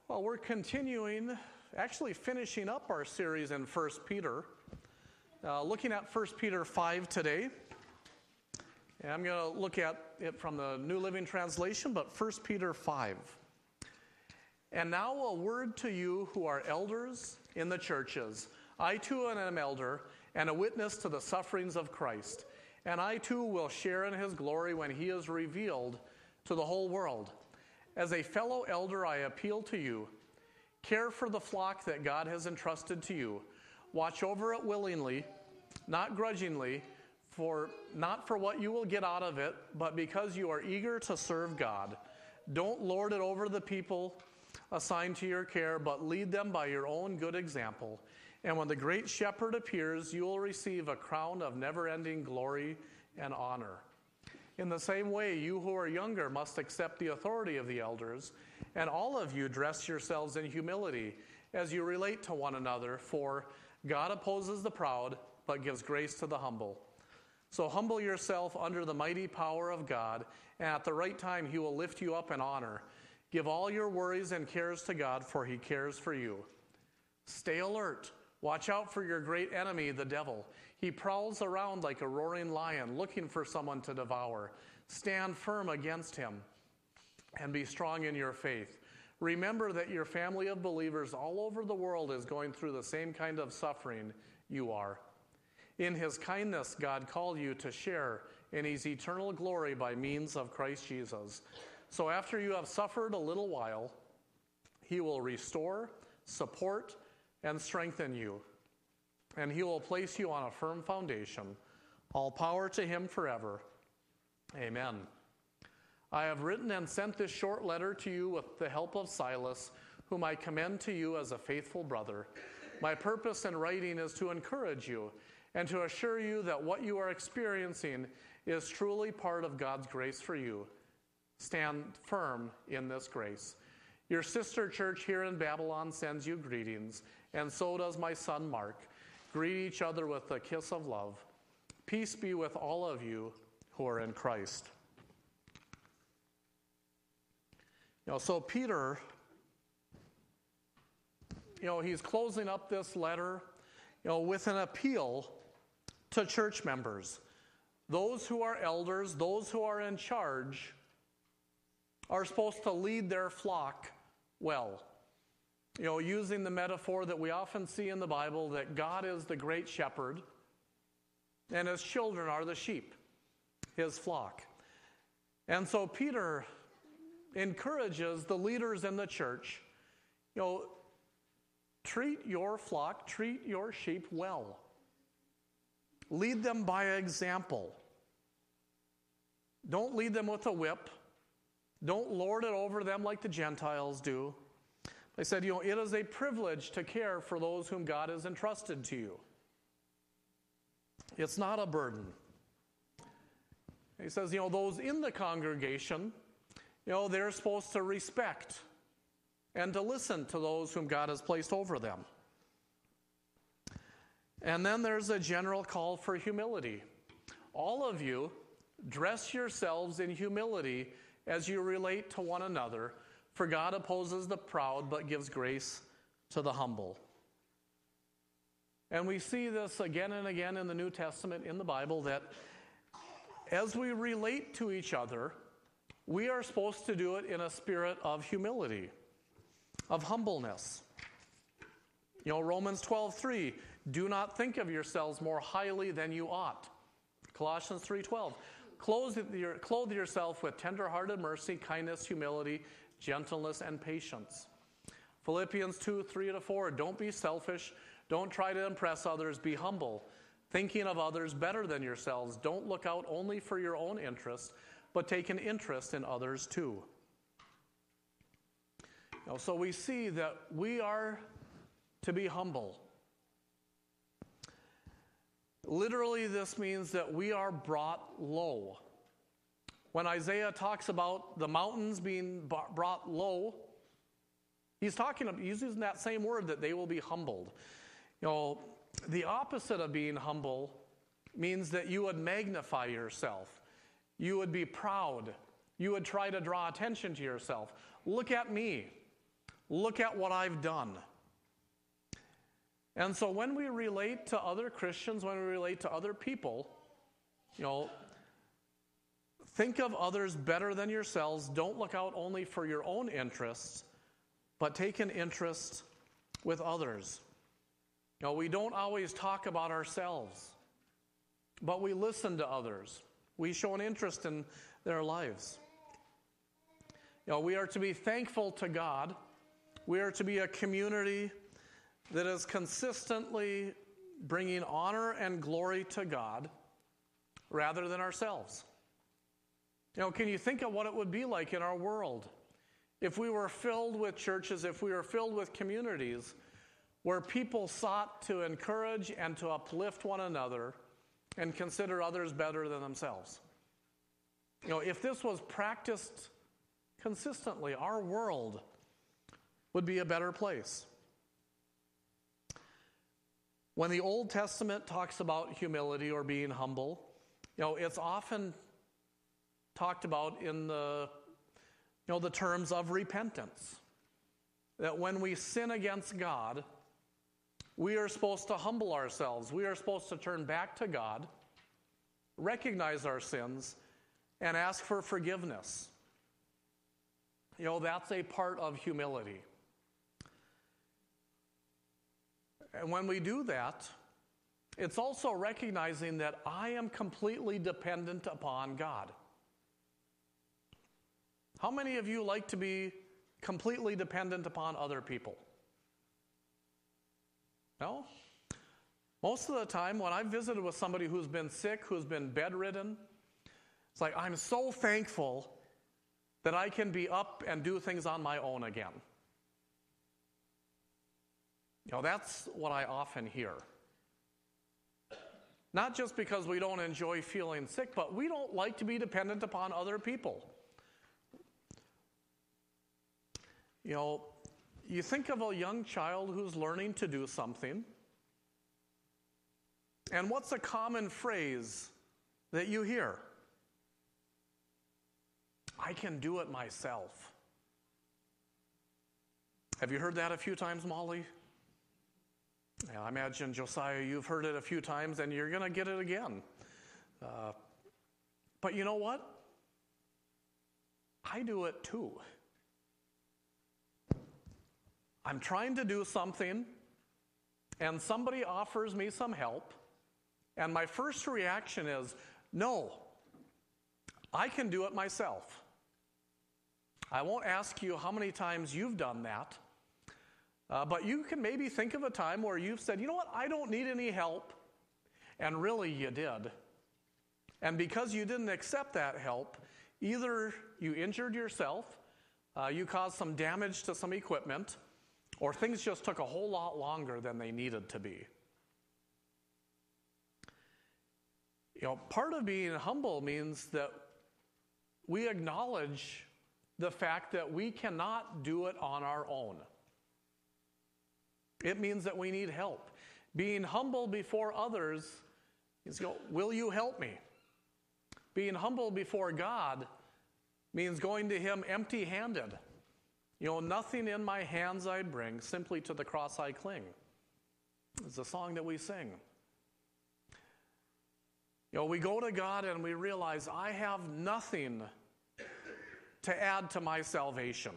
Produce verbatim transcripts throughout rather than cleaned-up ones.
Well, we're continuing, actually finishing up our series in First Peter, uh, looking at First Peter five today. And I'm going to look at it from the New Living Translation, but First Peter five. And now a word to you who are elders in the churches. I too am an elder and a witness to the sufferings of Christ. And I too will share in his glory when he is revealed to the whole world. As a fellow elder, I appeal to you. Care for the flock that God has entrusted to you. Watch over it willingly, not grudgingly, for not for what you will get out of it, but because you are eager to serve God. Don't lord it over the people assigned to your care, but lead them by your own good example. And when the great shepherd appears, you will receive a crown of never-ending glory and honor. In the same way, you who are younger must accept the authority of the elders, and all of you dress yourselves in humility as you relate to one another, for God opposes the proud, but gives grace to the humble. So humble yourself under the mighty power of God, and at the right time he will lift you up in honor. Give all your worries and cares to God, for he cares for you. Stay alert. Watch out for your great enemy, the devil. He prowls around like a roaring lion, looking for someone to devour. Stand firm against him and be strong in your faith. Remember that your family of believers all over the world is going through the same kind of suffering you are. In his kindness, God called you to share in his eternal glory by means of Christ Jesus. So after you have suffered a little while, he will restore, support, and strengthen you. And he will place you on a firm foundation. All power to him forever. Amen. I have written and sent this short letter to you with the help of Silas, whom I commend to you as a faithful brother. My purpose in writing is to encourage you and to assure you that what you are experiencing is truly part of God's grace for you. Stand firm in this grace. Your sister church here in Babylon sends you greetings, and so does my son Mark. Greet each other with a kiss of love. Peace be with all of you who are in Christ. You know, so Peter, you know, he's closing up this letter, you know, with an appeal to church members. Those who are elders, those who are in charge, are supposed to lead their flock well. You know, using the metaphor that we often see in the Bible that God is the great shepherd and his children are the sheep, his flock. And so Peter encourages the leaders in the church, you know, treat your flock, treat your sheep well. Lead them by example. Don't lead them with a whip. Don't lord it over them like the Gentiles do. They said, you know, it is a privilege to care for those whom God has entrusted to you. It's not a burden. He says, you know, those in the congregation, you know, they're supposed to respect and to listen to those whom God has placed over them. And then there's a general call for humility. All of you, dress yourselves in humility as you relate to one another, for God opposes the proud but gives grace to the humble. And we see this again and again in the New Testament, in the Bible, that as we relate to each other, we are supposed to do it in a spirit of humility, of humbleness. You know, Romans twelve three, do not think of yourselves more highly than you ought. Colossians three twelve, clothe, your, clothe yourself with tender-hearted mercy, kindness, humility, gentleness, and patience. Philippians two three to four, don't be selfish. Don't try to impress others. Be humble, thinking of others better than yourselves. Don't look out only for your own interest, but take an interest in others too. You know, so we see that we are to be humble. Literally, this means that we are brought low. When Isaiah talks about the mountains being brought low, he's talking, he's using that same word, that they will be humbled. You know, the opposite of being humble means that you would magnify yourself. You would be proud. You would try to draw attention to yourself. Look at me. Look at what I've done. And so when we relate to other Christians, when we relate to other people, you know, think of others better than yourselves. Don't look out only for your own interests, but take an interest with others. You know, we don't always talk about ourselves, but we listen to others. We show an interest in their lives. You know, we are to be thankful to God. We are to be a community that is consistently bringing honor and glory to God rather than ourselves. You know, can you think of what it would be like in our world if we were filled with churches, if we were filled with communities where people sought to encourage and to uplift one another and consider others better than themselves? You know, if this was practiced consistently, our world would be a better place. When the Old Testament talks about humility or being humble, you know, it's often talked about in the, you know, the terms of repentance. That when we sin against God, we are supposed to humble ourselves. We are supposed to turn back to God, recognize our sins, and ask for forgiveness. You know, that's a part of humility. And when we do that, it's also recognizing that I am completely dependent upon God. How many of you like to be completely dependent upon other people? No? Most of the time when I've visited with somebody who's been sick, who's been bedridden, it's like, I'm so thankful that I can be up and do things on my own again. You know, that's what I often hear. Not just because we don't enjoy feeling sick, but we don't like to be dependent upon other people. You know, you think of a young child who's learning to do something, and what's a common phrase that you hear? I can do it myself. Have you heard that a few times, Molly? Yeah, I imagine, Josiah, you've heard it a few times, and you're going to get it again. Uh, but you know what? I do it too. I'm trying to do something, and somebody offers me some help, and my first reaction is, no, I can do it myself. I won't ask you how many times you've done that, uh, but you can maybe think of a time where you've said, you know what, I don't need any help, and really you did. And because you didn't accept that help, either you injured yourself, uh, you caused some damage to some equipment, or things just took a whole lot longer than they needed to be. You know, part of being humble means that we acknowledge the fact that we cannot do it on our own. It means that we need help. Being humble before others is, you know, will you help me? Being humble before God means going to Him empty-handed. You know, nothing in my hands I bring, simply to the cross I cling. It's a song that we sing. You know, we go to God and we realize I have nothing to add to my salvation.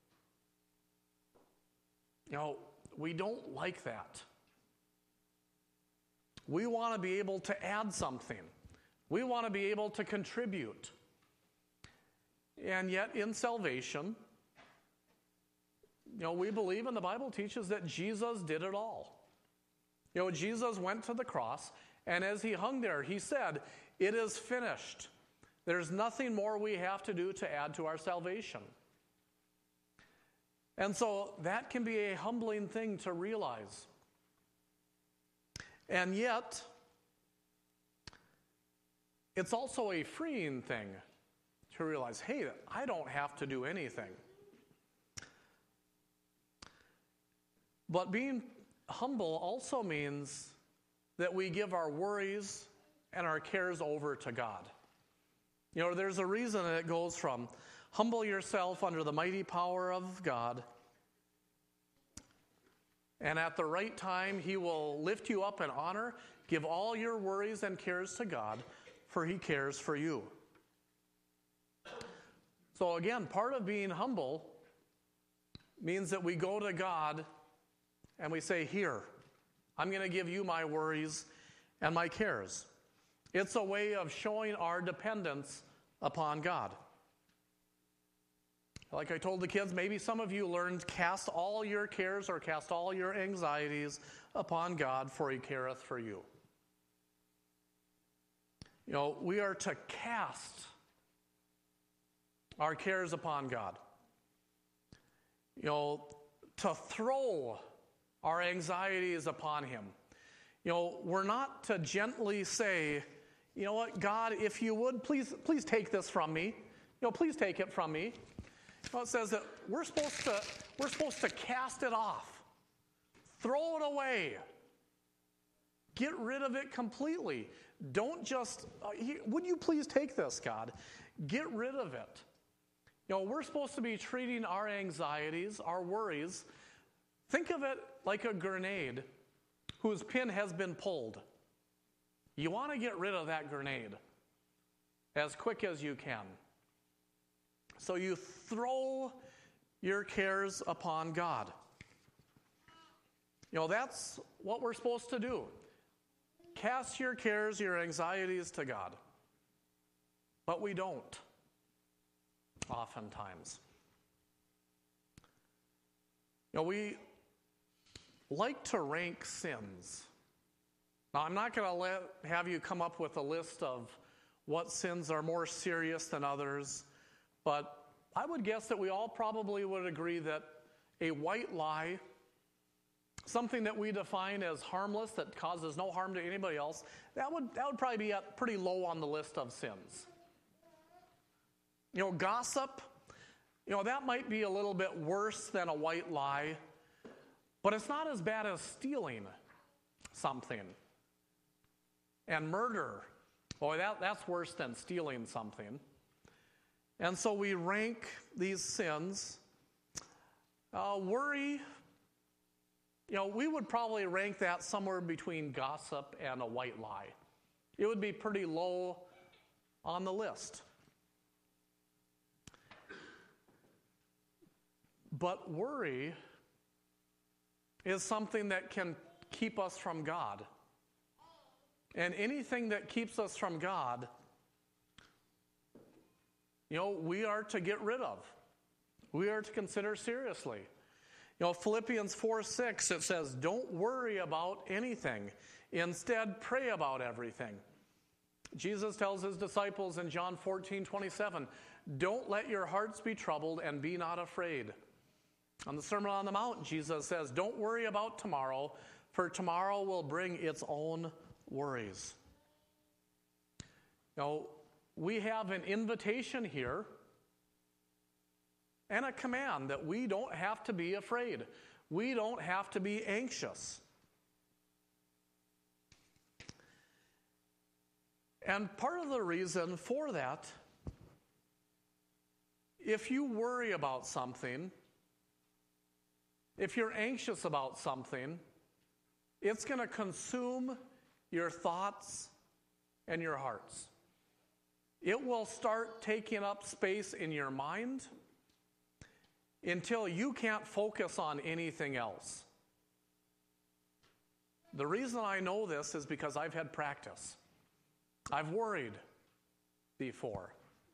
You know, we don't like that. We want to be able to add something. We want to be able to contribute. And yet in salvation, you know, we believe, and the Bible teaches, that Jesus did it all. You know, Jesus went to the cross, and as He hung there, He said, it is finished. There's nothing more we have to do to add to our salvation. And so that can be a humbling thing to realize. And yet, it's also a freeing thing to realize, hey, I don't have to do anything. But being humble also means that we give our worries and our cares over to God. You know, there's a reason that it goes from humble yourself under the mighty power of God And at the right time, he will lift you up in honor. Give all your worries and cares to God, for he cares for you. So again, part of being humble means that we go to God and we say, here, I'm going to give you my worries and my cares. It's a way of showing our dependence upon God. Like I told the kids, maybe some of you learned, cast all your cares or cast all your anxieties upon God, for he careth for you. You know, we are to cast our cares upon God. You know, to throw our anxieties upon him. You know, we're not to gently say, you know what, God, if you would, please, please take this from me. You know, please take it from me. Well, it says that we're supposed to we're supposed to cast it off, throw it away, get rid of it completely. Don't just, uh, he, would you please take this, God? Get rid of it. You know, we're supposed to be treating our anxieties, our worries. Think of it like a grenade whose pin has been pulled. You want to get rid of that grenade as quick as you can. So you throw your cares upon God. You know, that's what we're supposed to do. Cast your cares, your anxieties to God. But we don't, oftentimes. You know, we like to rank sins. Now, I'm not going to let have you come up with a list of what sins are more serious than others. But I would guess that we all probably would agree that a white lie, something that we define as harmless, that causes no harm to anybody else, that would, that would probably be at pretty low on the list of sins. You know, gossip, you know, that might be a little bit worse than a white lie, but it's not as bad as stealing something. And murder, boy, that, that's worse than stealing something. And so we rank these sins. Uh, worry, you know, we would probably rank that somewhere between gossip and a white lie. It would be pretty low on the list. But worry is something that can keep us from God. And anything that keeps us from God, you know, we are to get rid of. We are to consider seriously. You know, Philippians four six, it says, don't worry about anything. Instead, pray about everything. Jesus tells his disciples in John fourteen twenty-seven, don't let your hearts be troubled and be not afraid. On the Sermon on the Mount, Jesus says, don't worry about tomorrow, for tomorrow will bring its own worries. You know, we have an invitation here and a command that we don't have to be afraid. We don't have to be anxious. And part of the reason for that, if you worry about something, if you're anxious about something, it's going to consume your thoughts and your hearts. It will start taking up space in your mind until you can't focus on anything else. The reason I know this is because I've had practice. I've worried before.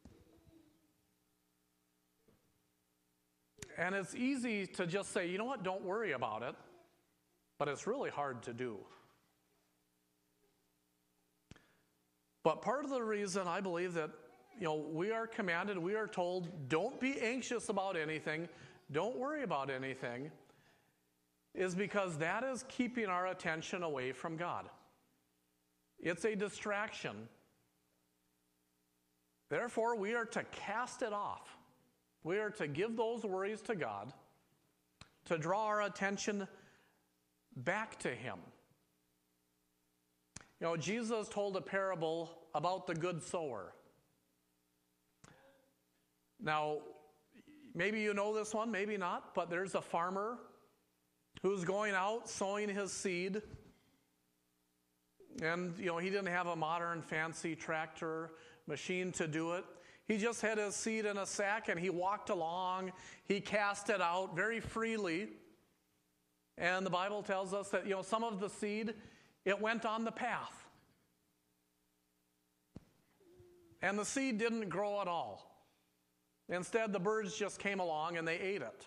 And it's easy to just say, you know what, don't worry about it. But it's really hard to do. But part of the reason I believe that, you know, we are commanded, we are told, don't be anxious about anything, don't worry about anything, is because that is keeping our attention away from God. It's a distraction. Therefore, we are to cast it off. We are to give those worries to God, to draw our attention back to him. You know, Jesus told a parable about the good sower. Now, maybe you know this one, maybe not, but there's a farmer who's going out sowing his seed. And, you know, he didn't have a modern fancy tractor machine to do it. He just had his seed in a sack and he walked along. He cast it out very freely. And the Bible tells us that, you know, some of the seed, it went on the path. And the seed didn't grow at all. Instead, the birds just came along and they ate it.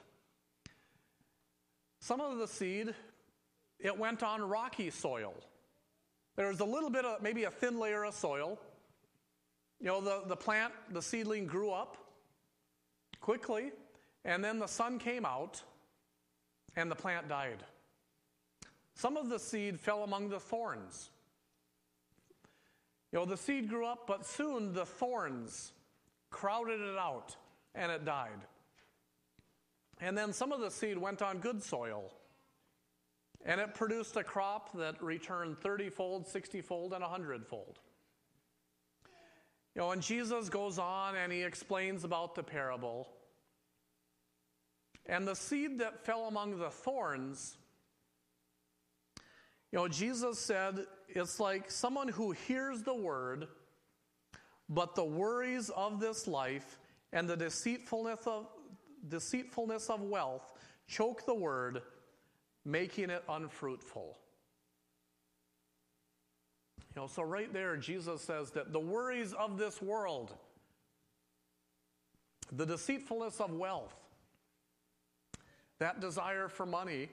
Some of the seed, it went on rocky soil. There was a little bit of, maybe a thin layer of soil. You know, the, the plant, the seedling grew up quickly, and then the sun came out, and the plant died. Some of the seed fell among the thorns. You know, the seed grew up, but soon the thorns crowded it out, and it died. And then some of the seed went on good soil, and it produced a crop that returned thirty-fold, sixty-fold, and one hundred-fold. You know, and Jesus goes on and he explains about the parable. And the seed that fell among the thorns, you know, Jesus said it's like someone who hears the word, but the worries of this life and the deceitfulness of deceitfulness of wealth choke the word, making it unfruitful. You know, so right there, Jesus says that the worries of this world, the deceitfulness of wealth, that desire for money,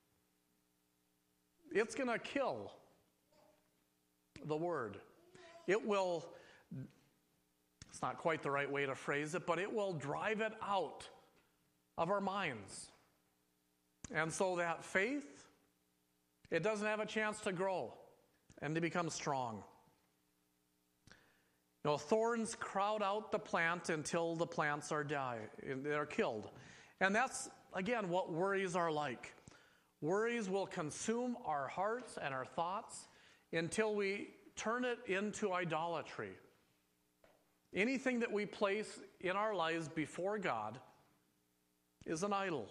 it's going to kill the word. It will, it's not quite the right way to phrase it, but it will drive it out of our minds. And so that faith, it doesn't have a chance to grow and to become strong. You know, thorns crowd out the plant until the plants are die, they're killed. And that's, again, what worries are like. Worries will consume our hearts and our thoughts until we turn it into idolatry. Anything that we place in our lives before God is an idol.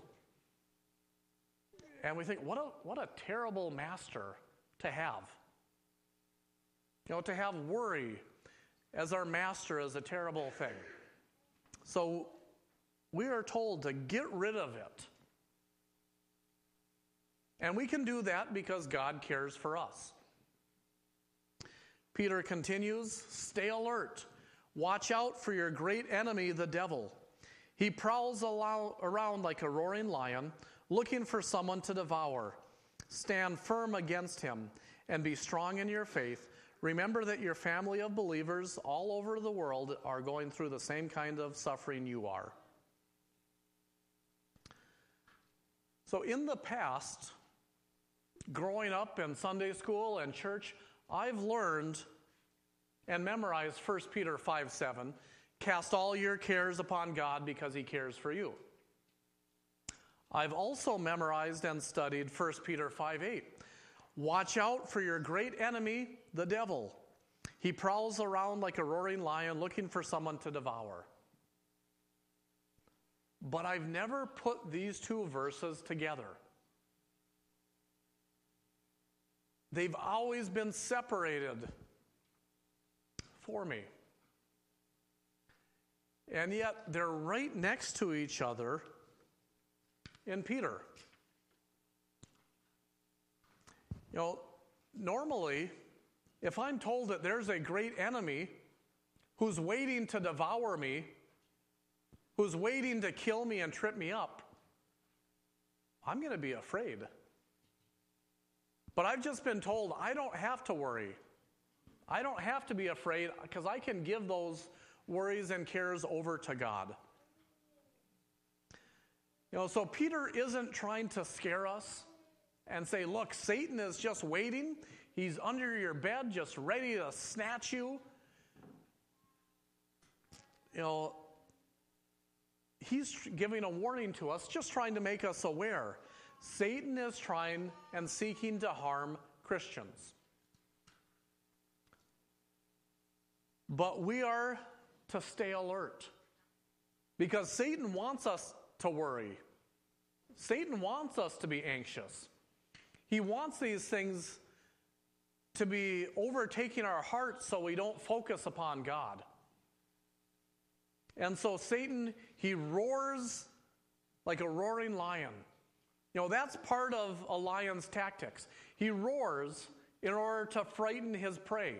And we think, what a what a terrible master to have. You know, to have worry as our master is a terrible thing. So we are told to get rid of it. And we can do that because God cares for us. Peter continues, stay alert. Watch out for your great enemy, the devil. He prowls around like a roaring lion, looking for someone to devour. Stand firm against him and be strong in your faith. Remember that your family of believers all over the world are going through the same kind of suffering you are. So in the past, growing up in Sunday school and church, I've learned and memorized First Peter five seven. Cast all your cares upon God because he cares for you. I've also memorized and studied First Peter five eight. Watch out for your great enemy, the devil. He prowls around like a roaring lion looking for someone to devour. But I've never put these two verses together. They've always been separated for me. And yet they're right next to each other in Peter. You know, normally, if I'm told that there's a great enemy who's waiting to devour me, who's waiting to kill me and trip me up, I'm going to be afraid. But I've just been told I don't have to worry. I don't have to be afraid because I can give those worries and cares over to God. You know, so Peter isn't trying to scare us and say, look, Satan is just waiting. He's under your bed, just ready to snatch you. You know, he's giving a warning to us, just trying to make us aware. Satan is trying and seeking to harm Christians. But we are to stay alert because Satan wants us to worry. Satan wants us to be anxious. He wants these things to be overtaking our hearts so we don't focus upon God. And so Satan, he roars like a roaring lion. You know, that's part of a lion's tactics. He roars in order to frighten his prey.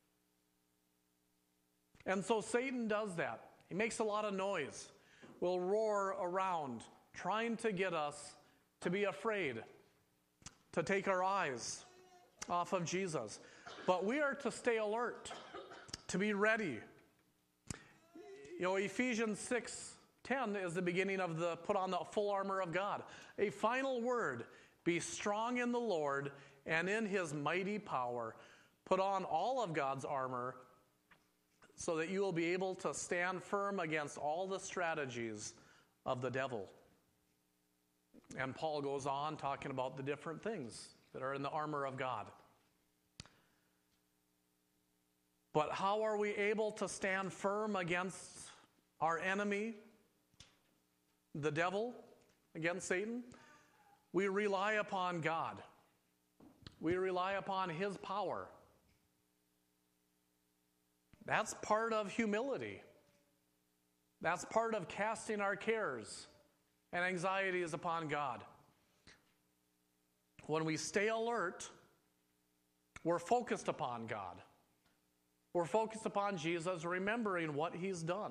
And so Satan does that. He makes a lot of noise. Will roar around, trying to get us to be afraid, to take our eyes off of Jesus. But we are to stay alert, to be ready. You know, Ephesians six ten is the beginning of the put on the full armor of God. A final word, be strong in the Lord and in his mighty power. Put on all of God's armor so that you will be able to stand firm against all the strategies of the devil. And Paul goes on talking about the different things that are in the armor of God. But how are we able to stand firm against our enemy, the devil, against Satan? We rely upon God. We rely upon his power. That's part of humility. That's part of casting our cares and anxieties upon God. When we stay alert, we're focused upon God. We're focused upon Jesus, remembering what he's done.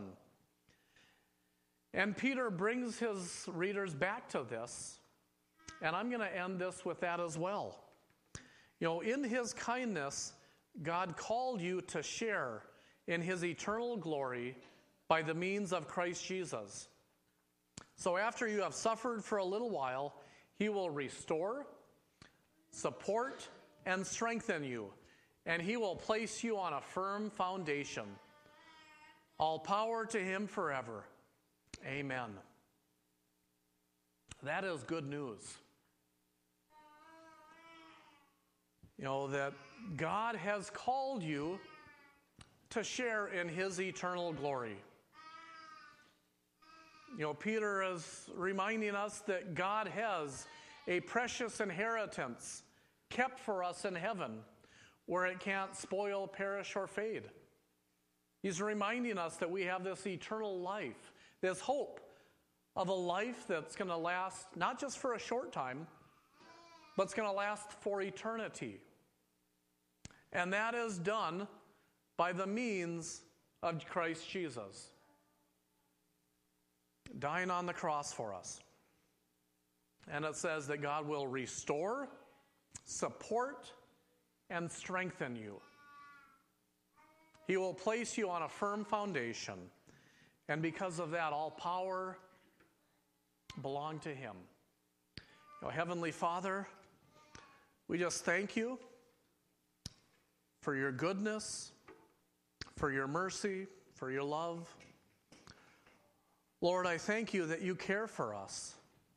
And Peter brings his readers back to this, and I'm going to end this with that as well. You know, in his kindness, God called you to share in his eternal glory by the means of Christ Jesus. So after you have suffered for a little while, he will restore, support, and strengthen you, and he will place you on a firm foundation. All power to him forever. Amen. That is good news. You know, that God has called you to share in his eternal glory. You know, Peter is reminding us that God has a precious inheritance kept for us in heaven where it can't spoil, perish, or fade. He's reminding us that we have this eternal life, this hope of a life that's going to last not just for a short time, but it's going to last for eternity. And that is done by the means of Christ Jesus, dying on the cross for us. And it says that God will restore, support, and strengthen you. He will place you on a firm foundation. And because of that, all power belongs to him. You know, Heavenly Father, we just thank you for your goodness, for your mercy, for your love. Lord, I thank you that you care for us.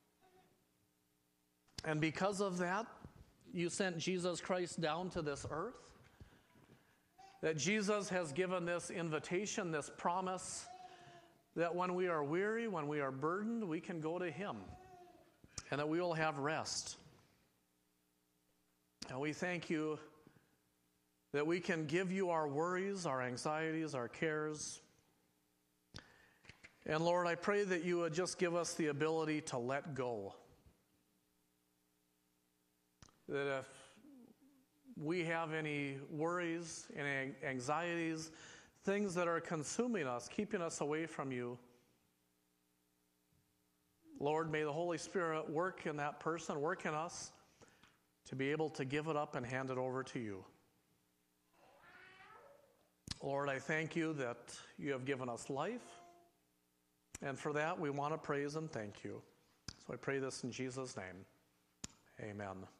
And because of that, you sent Jesus Christ down to this earth. That Jesus has given this invitation, this promise, that when we are weary, when we are burdened, we can go to him, and that we will have rest. And we thank you that we can give you our worries, our anxieties, our cares. And Lord, I pray that you would just give us the ability to let go. That if we have any worries, any anxieties, things that are consuming us, keeping us away from you, Lord, may the Holy Spirit work in that person, work in us, to be able to give it up and hand it over to you. Lord, I thank you that you have given us life, and for that we want to praise and thank you. So I pray this in Jesus' name. Amen.